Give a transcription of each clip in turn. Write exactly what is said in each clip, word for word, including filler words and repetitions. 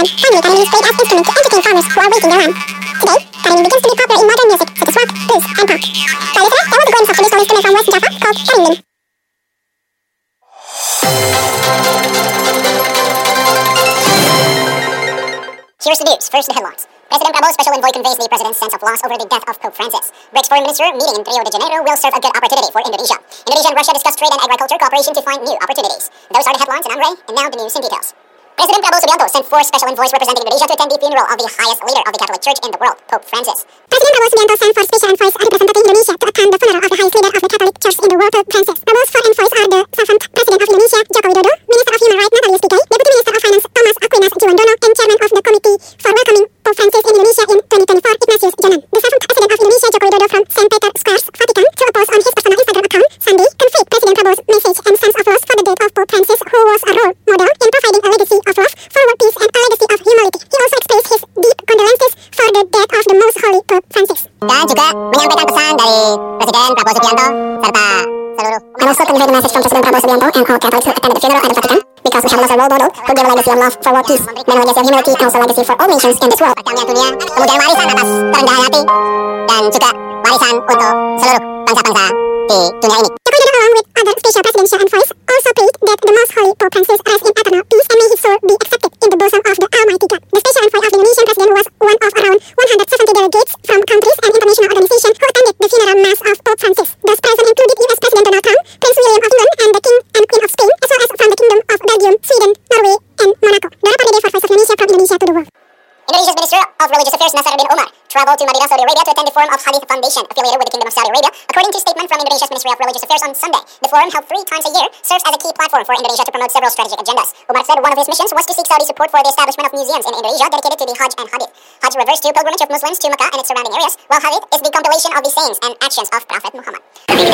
Finally, Karenin is played as instrument to entertain farmers who are waiting their land. Today, Karenin begins to be popular in modern music such as rock, blues, and pop. So listener, there was a glimpse of traditional instrument from West Java called Karenin. Here's the news. First, the headlines. President Prabowo's special envoy conveys the president's sense of loss over the death of Pope Francis. BRICS foreign minister meeting in Rio de Janeiro will serve a good opportunity for Indonesia. Indonesia and Russia discuss trade and agriculture cooperation to find new opportunities. Those are the headlines, and I'm Ray, and now the news in details. President Prabowo Subianto sent four special envoys representing Indonesia to attend the funeral of the highest leader of the Catholic Church in the world, Pope Francis. President Prabowo Subianto sent four special envoys representing Indonesia to attend the funeral of the highest leader of the Catholic Church in the world, Pope Francis. Prabowo's four envoys are the seventh President of Indonesia, Joko Widodo, Minister of Human Rights, Natalius Pigai, Deputy Minister of Finance, Thomas Aquinas Juwandono, and Chairman of the Committee for Welcoming Pope Francis in Indonesia in twenty twenty-four, Ignatius Jonan. The seventh President of Indonesia, Joko Widodo, from Saint Peter Square's Vatican, to a post on his personal Instagram account Sunday, conveyed President Prabowo's message and sense of loss for the death of Pope Francis, who was a role model in providing a legacy of love, forward peace, and a legacy of humility. He also expressed his deep condolences for the death of the Most Holy Pope Francis. Dan juga menyampaikan pesan dari Presiden Prabowo Subianto serta seluruh. I also conveyed the message from President Prabowo Subianto and all Catholics who attended the funeral at the Vatican, because we have lost a role model who gave a legacy of love, forward peace, and a legacy of humility, and also a legacy for all nations in this world. Perdamaian dunia, kemudian warisan atas kerendahan hati, dan juga warisan untuk seluruh bangsa-bangsa di dunia ini. Joko Widodo, along with other special presidential envoys, also prayed that the Most Holy Pope Francis rest in eternal peace and may his soul be accepted in the bosom of the Almighty God. The special envoy of the Indonesian president was one of around one hundred seventy delegates from countries and international organizations who attended the funeral mass of Pope Francis. Those present included U S President Donald Trump, Prince William of England, and the King and Queen of Spain, as well as from the Kingdom of Belgium, Sweden, Norway, and Monaco. Dora Pardede for Voice of Indonesia, from Indonesia to the world. Indonesia's Minister of Religious Affairs, Nasaruddin Umar, traveled to Madinah, Saudi Arabia to attend the Forum of Hadith Foundation, affiliated with the Kingdom of Saudi Arabia. According to a statement from Indonesia's Ministry of Religious Affairs on Sunday, the forum, held three times a year, serves as a key platform for Indonesia to promote several strategic agendas. Umar said one of his missions was to seek Saudi support for the establishment of museums in Indonesia dedicated to the Hajj and Hadith. Hajj refers to pilgrimage of Muslims to Mecca and its surrounding areas, while Hadith is the compilation of the sayings and actions of Prophet Muhammad.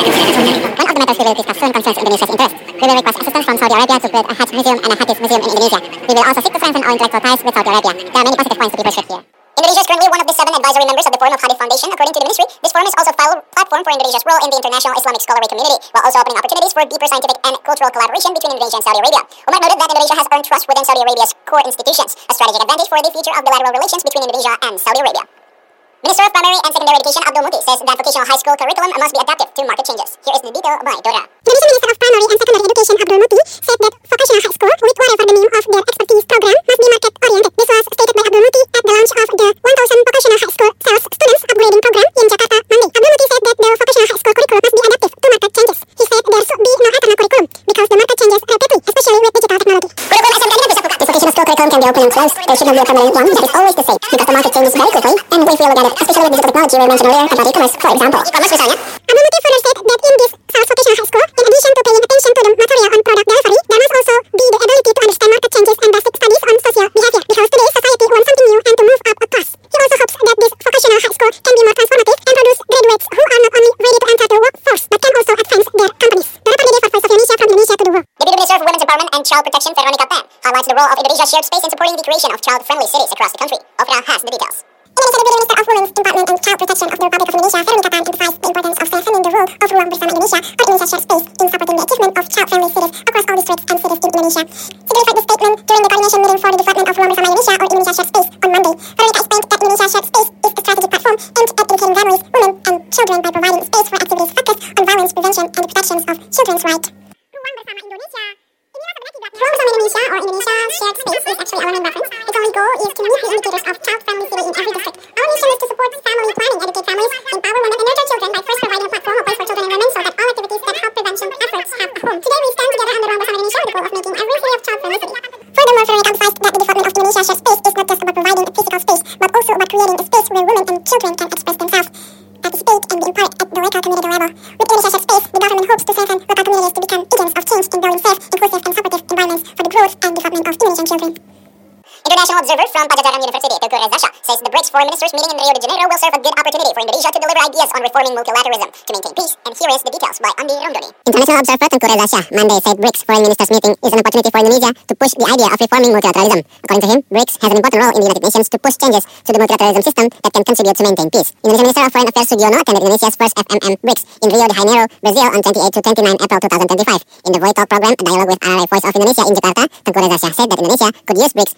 One of the matters we will discuss soon concerns Indonesia's interest. We will request assistance from Saudi Arabia to build a Hajj museum and a Hadith museum in Indonesia. We will also seek to strengthen our intellectual ties with Saudi Arabia. There are many positive points to be pursued here. Indonesia is currently one of the seven advisory members of the Forum of Hadith Foundation. According to the ministry, this forum is also a platform for Indonesia's role in the international Islamic scholarly community, while also opening opportunities for deeper scientific and cultural collaboration between Indonesia and Saudi Arabia. Umar noted that Indonesia has earned trust within Saudi Arabia's core institutions, a strategic advantage for the future of bilateral relations between Indonesia and Saudi Arabia. Minister of Primary and Secondary Education Abdul Muti says that vocational high school curriculum must be adaptive to market changes. Here is the detail by Dora. Indonesian Minister of Primary and Secondary Education Abdul Muti said that vocational high school, with whatever the name of their expertise program, must be market-oriented. This was stated by Abdul Muti at the launch of the one thousand vocational high school sales students upgrading program in Jakarta Monday. Abdul Muti said that the vocational high school curriculum must be adaptive to market changes. He said there should be no eternal curriculum because the market changes rapidly, especially with digital technology. Kurikulum S M K ini bisa buka. This vocational school curriculum can be open and closed. There should not be a permanent one that is always the same because the market changes very quickly and we feel that especially with digital technology we mentioned earlier about e-commerce, for example. E-commerce misalnya. Abdul Muti further said that in this sales vocational high school, in addition to paying attention to the material on product delivery, there must also be the ability to understand market changes and basic studies on social behavior because today's society wants something new and to move up a class. He also hopes that this vocational high school can be more transformative and produce graduates who are not only ready to enter the workforce but can also advance their companies. Dora Pardede for Voice of Indonesia, from Indonesia to the world. Deputy Minister of Women's Empowerment and Child Protection, Veronica Pan, highlights the role of Indonesia's shared space in supporting the creation of child-friendly cities across the country. Ofra has the details. Indonesia Deputy Minister of Women's Empowerment and Child Protection of the Republic of Indonesia, Veronica Pan, emphasized the importance of strengthening the role of Ruang Bersama Indonesia or Indonesia's shared space in supporting the achievement of child-friendly cities across all districts and cities in Indonesia. She delivered this statement during the coordination meeting for the development of Ruang Bersama Indonesia or Indonesia Shared Space on Monday. Veronica explained that Indonesia Shared Space is a strategic platform aimed at educating families, women, and children by providing space for activities focused on violence prevention and the protections of children's rights. Ruang Bersama Indonesia. Ruang Bersama Indonesia or Indonesia Shared Space is actually our main reference. Its only goal is to meet the indicators of child-friendly city in every district. Our mission is to support family planning, educate families, empower women, and nurture children by first providing a platform or place for children and women so that all activities that help prevention efforts have a home. Today we stand together under Ruang Bersama Indonesia with the goal of making every city a child-friendly city. Furthermore, Veronica emphasized that the development of Indonesia Shared Space is not just about providing a physical space, but also about creating a space where women and children can express themselves, participate, and be empowered at the local community level. With Indonesia Shared Space, the government hopes to strengthen local communities to become agents of change in building safe, inclusive, and supportive environments for the growth and development of Indonesian children. International observer from Pajajaran University, Teuku Reza Shah, says the BRICS foreign ministers meeting in Rio de Janeiro will serve a good opportunity for Indonesia to deliver ideas on reforming multilateralism to maintain peace. And here is the details by Andi Ramdhani. International observer Teuku Reza Shah Monday said BRICS foreign ministers meeting is an opportunity for Indonesia to push the idea of reforming multilateralism. According to him, BRICS has an important role in the United Nations to push changes to the multilateralism system that can contribute to maintain peace. Indonesian Minister of Foreign Affairs Sugiono attended Indonesia's first F M M BRICS in Rio de Janeiro, Brazil on twenty-eighth to twenty-ninth April twenty twenty-five. In the Voice Talk program, a dialogue with R R A Voice of Indonesia in Jakarta, Teuku Reza Shah said that Indonesia could use BRICS as a vehicle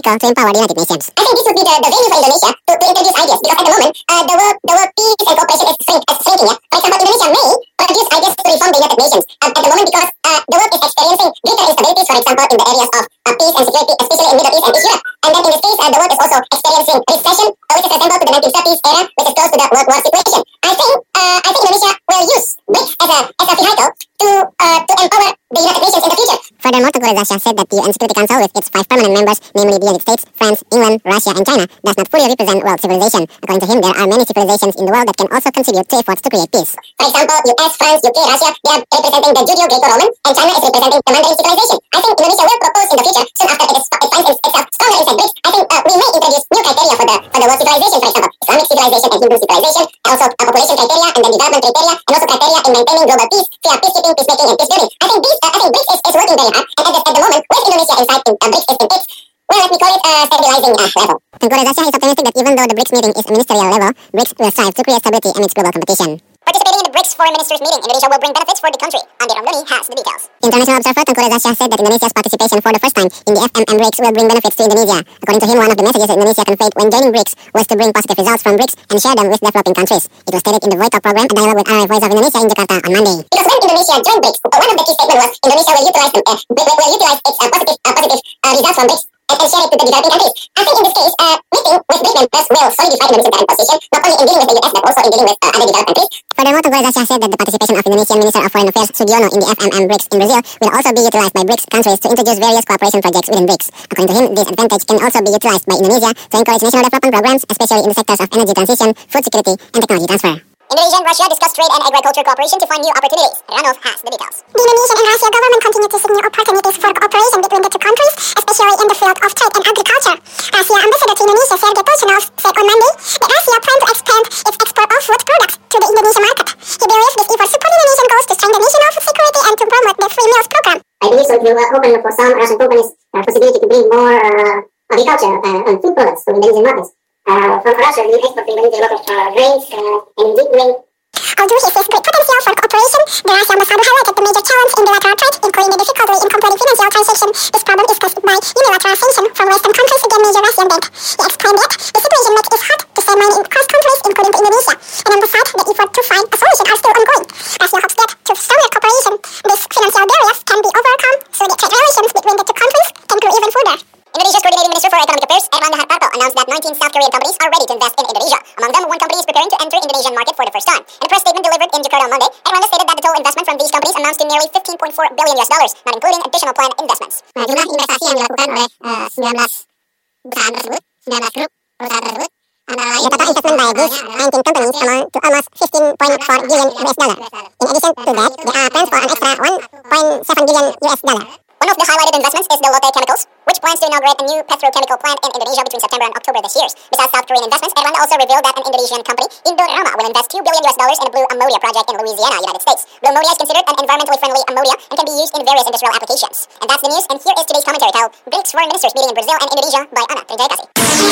also to empower the United Nations. I think this would be the, the venue for Indonesia to, to introduce ideas, because at the moment, uh, the world the world peace and cooperation is, shrink, is shrinking. Yeah? For example, Indonesia may produce ideas to reform the United Nations uh, at the moment, because uh, the world is experiencing greater instabilities, for example, in the areas of uh, peace and security, especially in Middle East and East Europe. And then in this case, uh, the world is also experiencing recession, uh, which is resembled to the nineteen thirties era, which is close to the World War situation. I think uh, I think Indonesia will use BRICS as a as a vehicle to uh, to empower the United Nations in the future. Furthermore, Tengku Reza Shah said that the U N Security Council, with its five permanent members, namely the United States, France, England, Russia, and China, does not fully represent world civilization. According to him, there are many civilizations in the world that can also contribute to efforts to create peace. For example, U S, France, U K, Russia, they are representing the Judeo-Greco-Roman, and China is representing the Mandarin civilization. I think Indonesia will propose in the future, soon after it, is, it finds itself stronger inside BRICS. I think uh, we may introduce new criteria for the for the world civilization, for example, Islamic civilization and Hindu civilization, also uh, population criteria, and then development criteria, and also criteria in maintaining global peace, via peacekeeping, peacemaking, and peace building. I think these, uh, I think BRICS is, is working very hard, and at the, at the moment, with Indonesia inside in, uh, BRICS is in its, well, let me call it uh, stabilizing uh, level. Tengku Reza Shah is optimistic that even though the BRICS meeting is a ministerial level, BRICS will strive to create stability amidst global competition. Participating in the BRICS Foreign Ministers meeting, Indonesia will bring benefits for the country. Andi Ramdhani has the details. International observer Tengku Reza Shah said that Indonesia's participation for the first time in the F M M BRICS will bring benefits to Indonesia. According to him, one of the messages that Indonesia conveyed when joining BRICS was to bring positive results from BRICS and share them with developing countries. It was stated in the Voice Talk program, a dialogue with R R Voice of Indonesia in Jakarta on Monday. Because when Indonesia joined BRICS, uh, one of the key statements was Indonesia will utilize, them, uh, will, will utilize its uh, positive, uh, positive uh, results from BRICS and, and share it to the developing countries. I think in this case, uh, meeting with BRICS members will solidify Indonesia's current position, not only in dealing with the U S but also in dealing with uh, other developed countries. Furthermore, Tengku Reza Shah said that the participation of Indonesian Minister of Foreign Affairs Sugiono in the F M M BRICS in Brazil will also be utilized by BRICS countries to introduce various cooperation projects within BRICS. According to him, this advantage can also be utilized by Indonesia to encourage national development programs, especially in the sectors of energy transition, food security, and technology transfer. Indonesia and Russia discussed trade and agriculture cooperation to find new opportunities. Ranov has the details. The Indonesian and Russian government continue to seek new opportunities for cooperation between the two countries, especially in the field of trade and agriculture. Russia Ambassador to Indonesia Sergei Turchinov said on Monday that Russia plans to expand its export of food products to the Indonesian market. He believes this effort supports Indonesian goals to strengthen national food security and to promote the free meals program. I believe so it will uh, open for some Russian companies uh, possibility to bring more uh, agriculture uh, and food products to Indonesian markets. Uh, from Russia, we export to Indonesia a lot of uh, grains uh, and wheat grain. Although he sees great potential for cooperation, the Russian ambassador highlighted the major challenge in bilateral trade, including the difficulty in completing financial transactions. This problem is caused by unilateral sanction from Western countries against major Russian bank. He explained that the situation makes it hard to send money across countries, including to Indonesia, and emphasized that efforts to find a solution are still ongoing. Russia hopes that through stronger cooperation, these financial barriers can be overcome so that trade relations between the two countries can grow even further. Indonesia's Coordinating Minister for Economic Affairs, Erlangga Hartarto, announced that nineteen South Korean companies are ready to invest in Indonesia. Among them, one company is preparing to enter Indonesian market for the first time. In a press statement delivered in Jakarta on Monday, Erlangga stated that the total investment from these companies amounts to nearly fifteen point four billion U S dollars, not including additional planned investments. Nah, jumlah investasi yang dilakukan oleh uh, sembilan belas perusahaan tersebut, sembilan belas grup perusahaan tersebut, antara lain the total investment by these nineteen companies amount to almost fifteen point four billion U S dollar. In addition to that, there are plans for an extra one point seven billion U S dollar. One of the highlighted investments is the Lotte Chemicals, which plans to inaugurate a new petrochemical plant in Indonesia between September and October this year. Besides South Korean investments, Erlangga also revealed that an Indonesian company, Indorama, will invest two billion U S dollars in a blue ammonia project in Louisiana, United States. Blue ammonia is considered an environmentally friendly ammonia and can be used in various industrial applications. And that's the news, and here is today's commentary titled BRICS Foreign Ministers Meeting in Brazil and Indonesia by Ana Trijayakasi.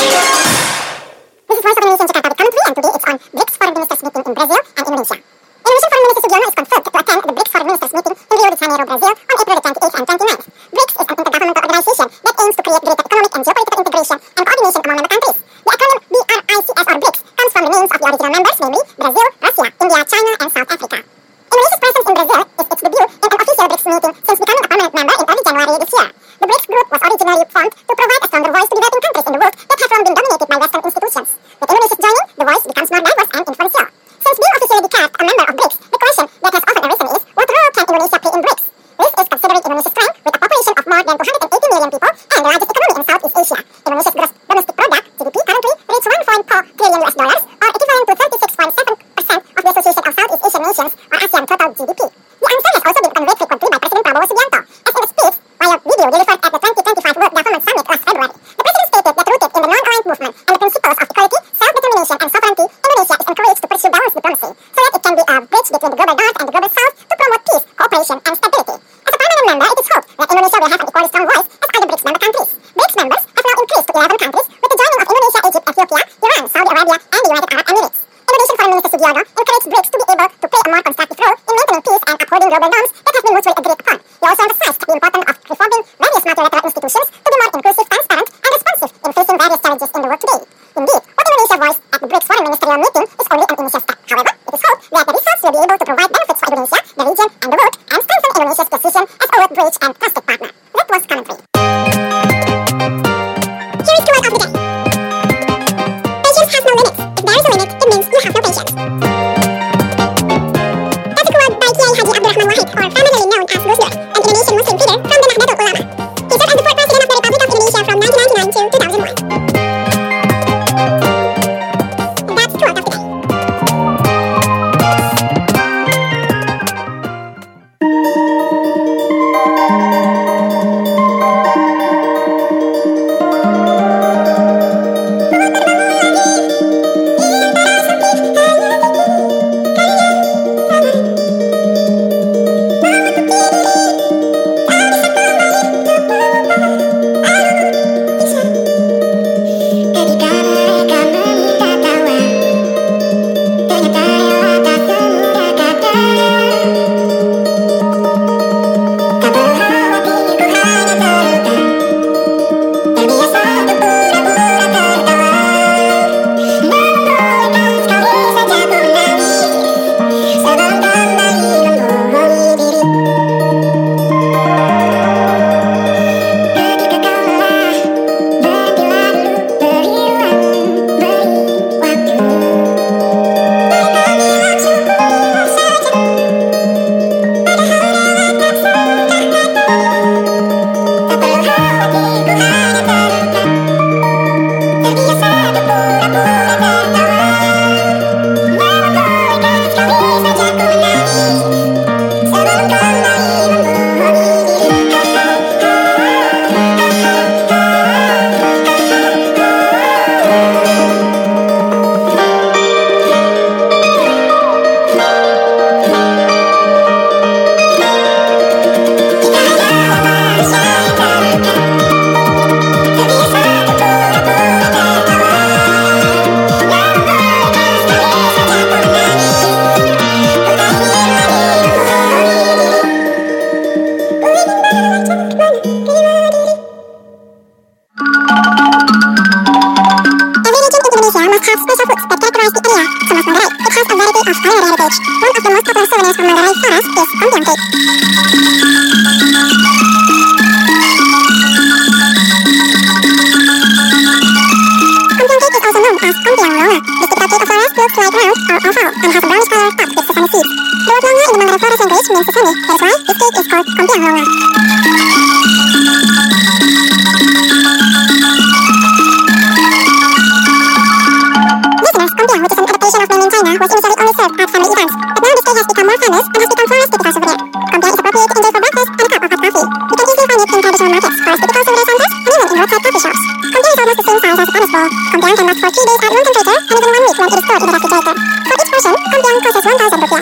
This is Voice of Indonesia in Jakarta with commentary, and today it's on BRICS Foreign Ministers Meeting in Brazil and Indonesia. Indonesian Foreign Minister Sugiono is confirmed to attend the BRICS Foreign Ministers Meeting in Rio de Janeiro, Brazil on April the twenty-eighth and twenty-ninth. BRICS is an intergovernmental organization that aims to create greater economic and geopolitical integration and coordination among member countries. The acronym B R I C S or BRICS comes from the names of the original members, namely Brazil, Russia, India, China, and South Africa. Indonesia's presence in Brazil is its debut in an official BRICS meeting since becoming a permanent member in early January this year. The BRICS group was originally formed to provide a stronger voice to developing countries in the world that have long been dominated by Western institutions. With Indonesia's joining, the voice becomes more diverse and influential. Since being officially declared a member of BRICS, the question that has often arisen is, what role can Indonesia play in BRICS? This is considering Indonesia's strength with a population of more than two hundred eighty million people and the largest economy in Southeast Asia. Indonesia's gross domestic product, G D P, currently reaches one point four trillion U S dollars, or equivalent to thirty-six point seven percent of the Association of Southeast Asian Nations, or ASEAN total G D P. The answer has also been conveyed frequently by President Prabowo Subianto, as in a speech via video delivered at the twenty twenty-five World Government Summit last February. The President stated that rooted in the non-aligned movement and the principles of equality, self-determination, and sovereignty, Indonesia is encouraged to pursue balanced diplomacy, so that it can be a bridge between the global north and the global south to promote peace, cooperation, and stability. As a permanent member, it is hoped that Indonesia will have an equally strong voice as other BRICS member countries. BRICS members have now increased to eleven countries, with the joining of Indonesia, Egypt, Ethiopia, Iran, Saudi Arabia, and the United Arab Emirates. Indonesian Foreign Minister Sugiono encouraged BRICS to be able to play a more constructive role in maintaining peace and upholding global norms that have been mutually agreed upon. He also emphasized the importance of reforming various multilateral institutions to be more inclusive, transparent, and responsive must have special foods that characterize the area. Some of Manggarai. It has a variety of culinary heritage. One of the most popular souvenirs from Manggarai Forest is Kompiang cake. Kompiang cake is also known as Kompiang Longa. This typical cake of forest looks like round or oval and has a brownish color topped with sesame seeds. The word Longa in the Manggarai Forest language means sesame. That is why this cake is called Kompiang Longa. Kompiang, which is an adaptation of mainland China, was initially only served at family events, but now this cake has become more famous and has become forest typical souvenir. Kompiang is appropriate to enjoy for breakfast and a cup of hot coffee. You can easily find it in traditional markets, forest typical souvenir centers, and even in roadside coffee shops. Kompiang is almost the same size as a tennis ball. Kompiang can last for three days at room temperature and even one week when it is stored in a refrigerator. For each portion, Kompiang costs one thousand rupiah.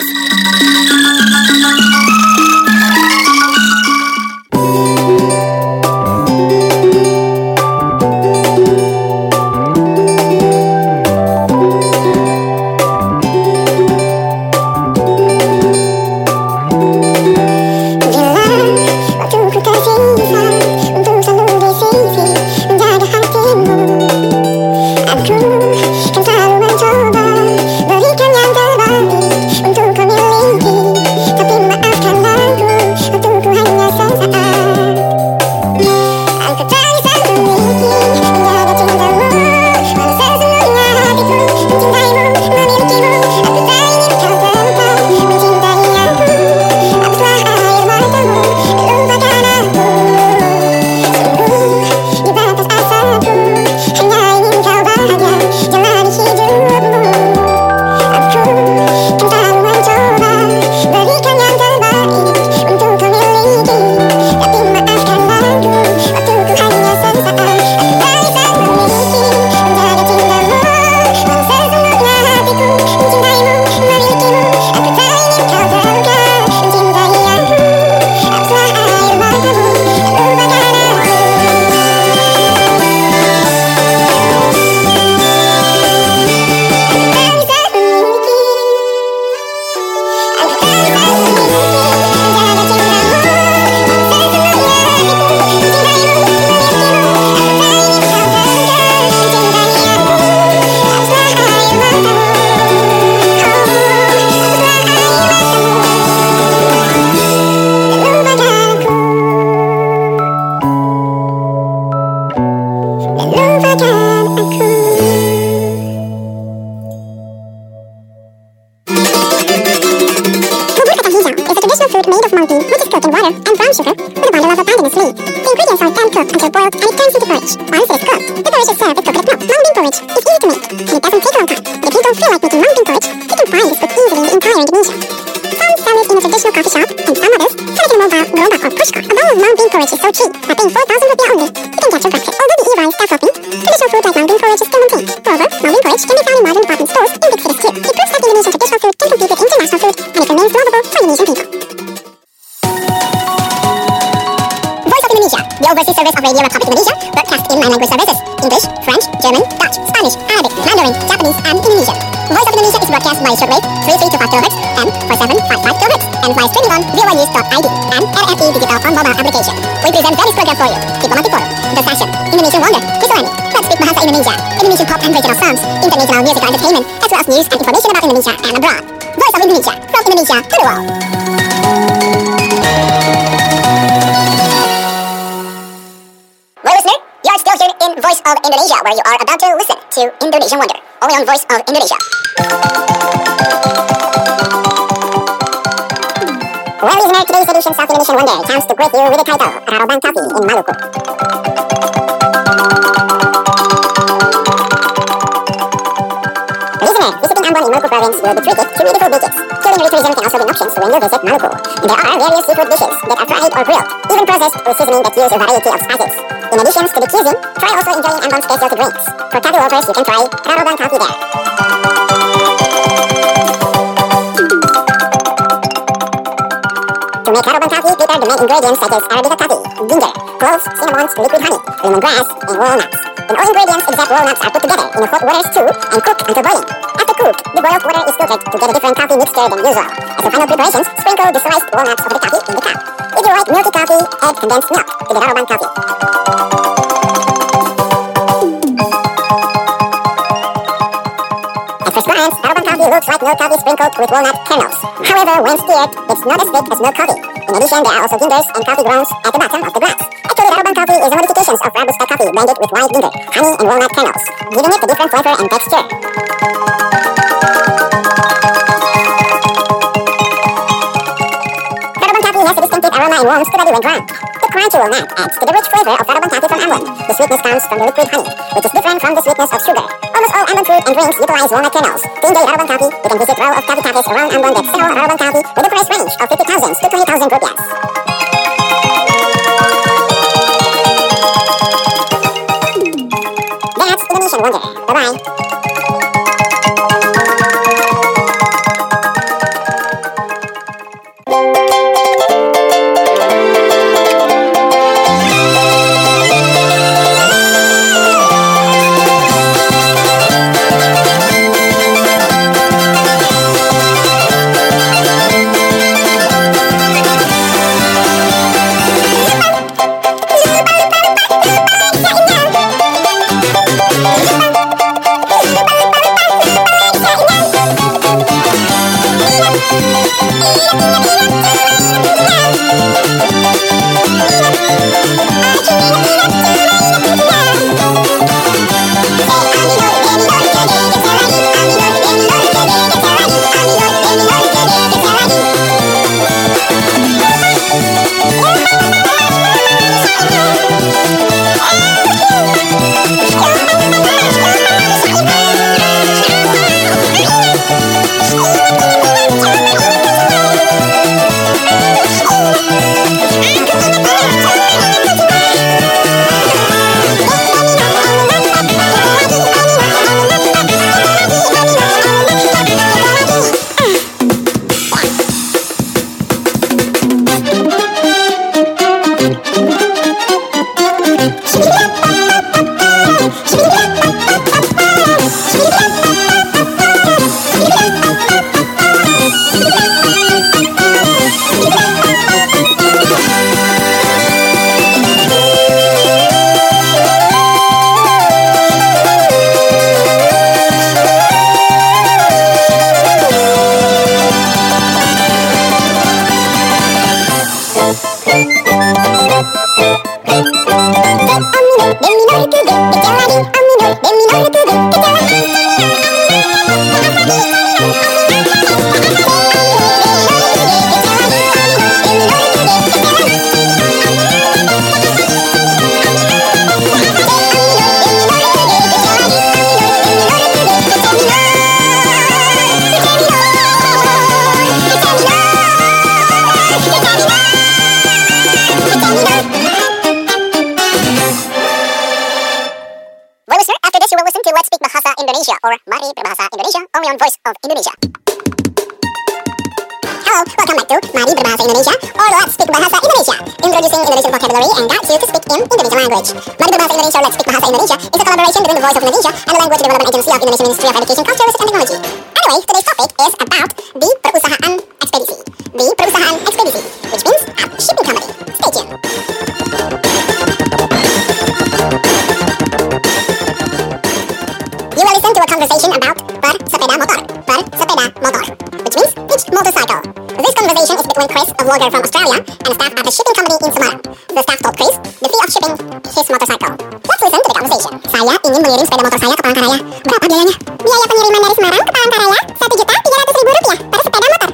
Indonesian Wonder, only on Voice of Indonesia. Well, listener, today's edition of Indonesian Wonder comes to greet you with the title Rarobang Coffee in Maluku. Listener, visiting Ambon in Maluku province will be treated to beautiful beaches. Culinary tourism can also be an option when you visit Maluku. There are various seafood dishes that are fried or grilled, even processed with seasoning that use a variety of spices. In addition to the cuisine, try also enjoying Ambon's specialty drinks. For coffee lovers, you can try Rarobang Coffee there. To make Rarobang Coffee, prepare the main ingredients such as Arabica coffee, ginger, cloves, cinnamon, liquid honey, lemongrass, and walnuts. When all ingredients except walnuts are put together in a hot water stew and cooked until boiling. After cooked, the boiled water is filtered to get a different coffee mixture than usual. As a final preparations, sprinkle the sliced walnuts of the coffee in the cup. If you like milky coffee, add condensed milk to the Rarobang Coffee. appearance, Taraban coffee looks like milk coffee sprinkled with walnut kernels. However, when stirred, it's not as thick as milk coffee. In addition, there are also gingers and coffee grounds at the bottom of the glass. Actually, Taraban coffee is a modification of Robusta coffee blended with white ginger, honey, and walnut kernels, giving it a different flavor and texture. Taraban coffee has a distinctive aroma and warms to body when ground. The crunchy walnut adds to the rich flavor of Taraban coffee from almond. The sweetness comes from the liquid honey, which is different from the sweetness of sugar. Almost all almond fruit and drinks utilize walnut kernels. To enjoy Taraban coffee, you can visit row of coffee cafes around Ambon that sell Taraban coffee with a price range of fifty thousand to twenty thousand rupiahs. That's Indonesian Wonder. Bye-bye. Indonesia, or Mari Berbahasa Indonesia, only on Voice of Indonesia. Hello, welcome back to Mari Berbahasa Indonesia, or Let's Speak Bahasa Indonesia, introducing Indonesian vocabulary and guides you to speak in Indonesian language. Mari Berbahasa Indonesia, Let's Speak Bahasa Indonesia is a collaboration between the Voice of Indonesia and the Language Development Agency of Indonesian Ministry of Education, Culture, Research and Technology. Anyway, today's topic is about the perusahaan ekspedisi. The perusahaan ekspedisi, which means a shipping company. Stay tuned. You will listen to a conversation about bersepeda motor, bersepeda motor, which means each motorcycle. This conversation is between Chris, a vlogger from Australia, and staff at a shipping company in Semarang. The staff told Chris the fee of shipping his motorcycle. Let's listen to the conversation. Saya ingin mengirim sepeda motor saya ke Palangkaraya. Berapa biayanya? Biaya pengiriman dari Semarang ke Palangkaraya satu juta tiga ratus ribu rupiah per sepeda motor.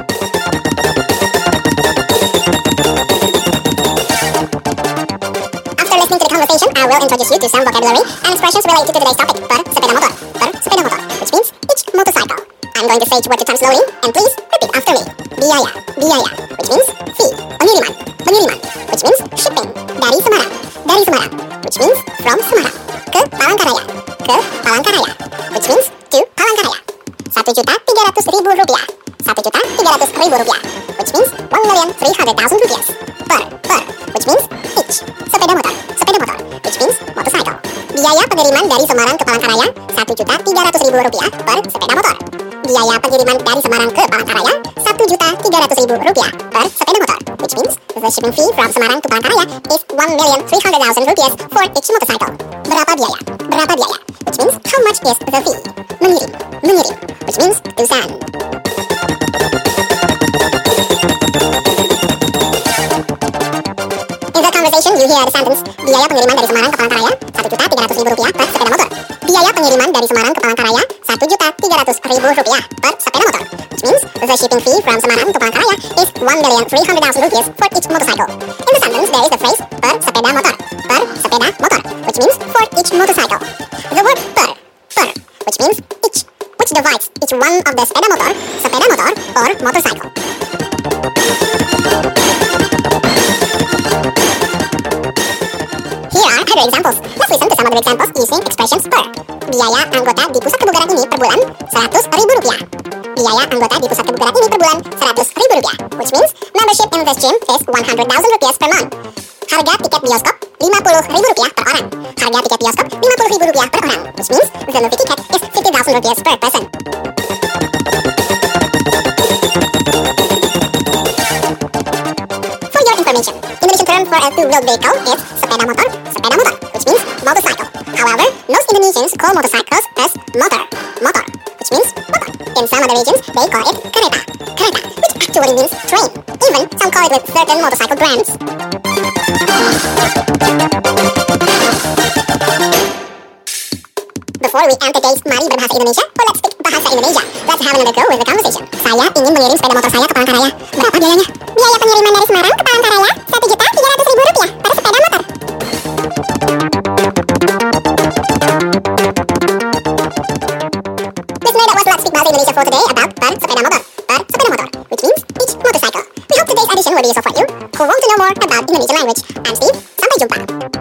After listening to the conversation, I will introduce you to some vocabulary and expressions related to today's topic, bersepeda motor, bersepeda motor, which means each motorcycle. I'm going to say each word two times slowly, and please repeat after me. Biaya, biaya, which means fee, pengiriman, pengiriman, which means shipping, dari Semarang, dari Semarang, which means from Semarang, ke Palangkaraya, ke Palangkaraya, which means to Palangkaraya. Satu juta tiga ratus ribu rupiah, satu juta tiga ratus ribu rupiah, which means one million three hundred thousand rupiah. Per, per, which means each. Sepeda motor, sepeda motor, which means motorcycle. Biaya pengiriman dari Semarang ke Palangkaraya satu juta tiga ratus ribu rupiah per sepeda motor. Biaya pengiriman dari Semarang ke Palangkaraya satu juta tiga ratus ribu rupiah per sepeda motor, which means the shipping fee from Semarang to Palangkaraya is one million three hundred thousand rupiah for each motorcycle. Berapa biaya? Berapa biaya? Which means how much is the fee? Mengirim, mengirim, ratusan. In the conversation, you hear the sentence, biaya pengiriman dari Semarang ke Palangkaraya satu juta tiga ratus ribu rupiah per sepeda motor. Biaya pengiriman dari Semarang ke Palangkaraya satu juta tiga ratus ribu rupiah per sepeda motor. Which means the shipping fee from Semarang to Palangkaraya is one million three hundred thousand rupees for each motorcycle. In the sentence, there is the phrase per sepeda motor, per sepeda motor, which means for each motorcycle. The word per, per, which means each, which divides each one of the sepeda motor, sepeda motor, or motorcycle. Here are other examples. Let's listen to some of the examples using expressions per. Biaya anggota di pusat kebugaran ini per bulan seratus ribu rupiah. Biaya anggota di pusat kebugaran ini per bulan seratus ribu rupiah, which means membership in this gym is one hundred thousand rupiah per month. Harga tiket bioskop lima puluh ribu rupiah per orang. Harga tiket bioskop lima puluh ribu rupiah per orang, which means the movie ticket is fifty thousand rupiah per person. For your information, Indonesian term for a two-wheeled vehicle is sepeda motor, sepeda motor, which means motorcycle. However, most Indonesians call motorcycles as motor, motor, which means motor. In some other regions, they call it kereta, kereta, which actually means train. Even some call it with certain motorcycle brands. Before we end today's Mari Berbahasa Indonesia, well, let's speak Bahasa Indonesia. Let's have another go with the conversation. Saya ingin mengirim sepeda motor saya ke Palangkaraya. Berapa biayanya? Biaya pengiriman dari Semarang ke Palangkaraya satu juta tiga ratus ribu rupiah per sepeda motor. Listener, that was Let's Speak Bahasa Indonesia for today about per sepeda motor, per sepeda motor, which means each motorcycle. We hope today's edition will be useful for you who want to know more about Indonesian language. I'm Steve. Sampai jumpa.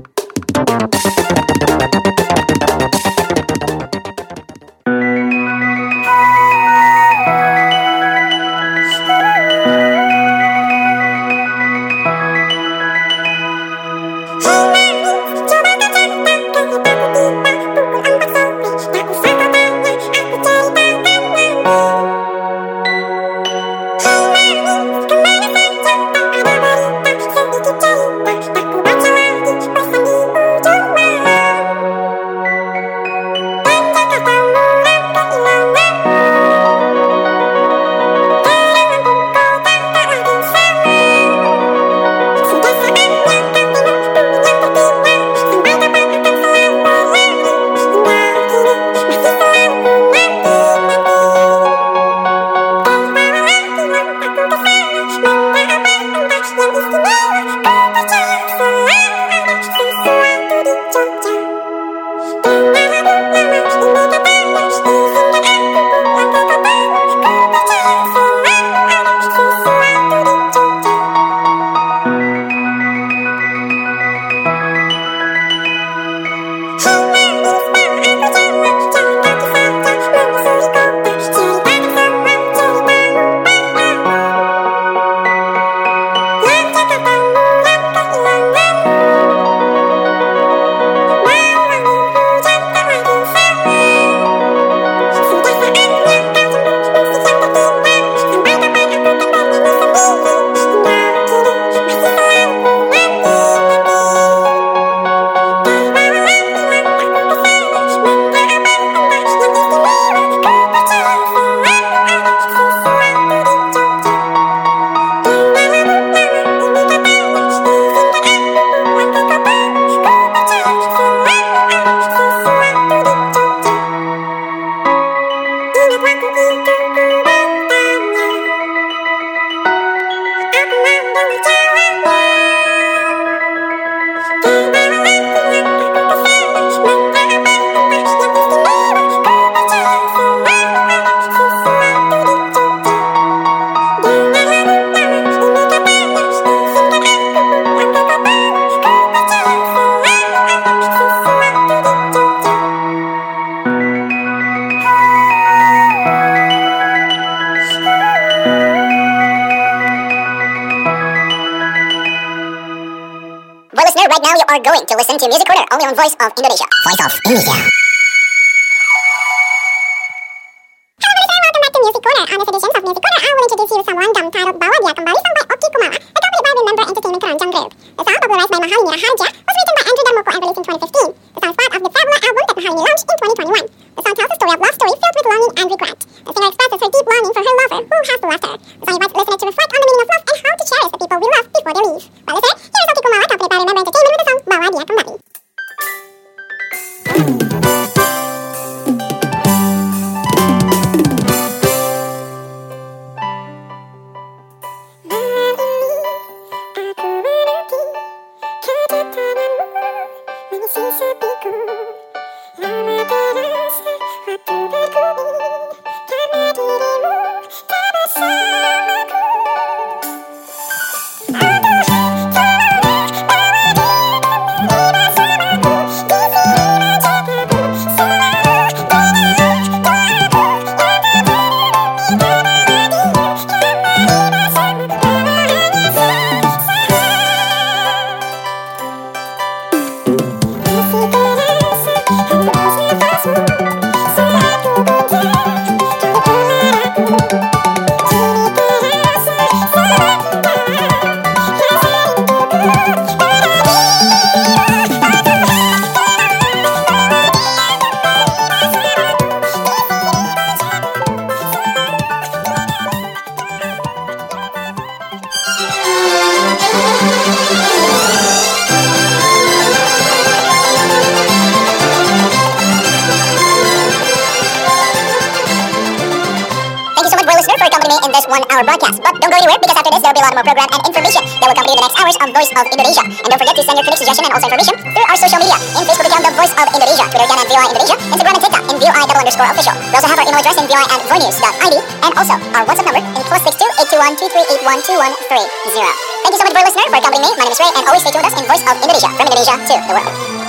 Right now you are going to listen to Music Corner only on Voice of Indonesia. Voice of Indonesia. Hello everyone, welcome back to Music Corner. On this edition of Music Corner, I will introduce you to someone titled Bawa Dia Kembali sung by Oki Kumala, accompanied by Remember Entertainment Keroncong Group. The song, popularized by Mahalini Raharja, was written by Andrew Darmoko and released in twenty fifteen. The song is part of the Fabula album that Mahalini launched in twenty twenty-one. The song tells a story of love story filled with longing and regret. The singer expresses her deep longing for her lover who has left her. The song invites the listener to reflect on the meaning of love and how to cherish the people we love before they leave. Well, listener, here's Oki Kumala talking about Remember Entertainment with the song Bawa Dia Kembali. For accompanying me in this one-hour broadcast. But don't go anywhere, because after this there will be a lot more program and information that will accompany the next hours of Voice of Indonesia. And don't forget to send your critic suggestion and also information through our social media. In Facebook account, The Voice of Indonesia, Twitter account at V O I Indonesia, Instagram and TikTok in V O I double underscore official. We also have our email address in V O I at voinews dot I D, and also our WhatsApp number in plus six two eight two one two three eight one two one three zero. Thank you so much, dear listener, for accompanying me. My name is Ray, and always stay tuned with us in Voice of Indonesia, from Indonesia to the world.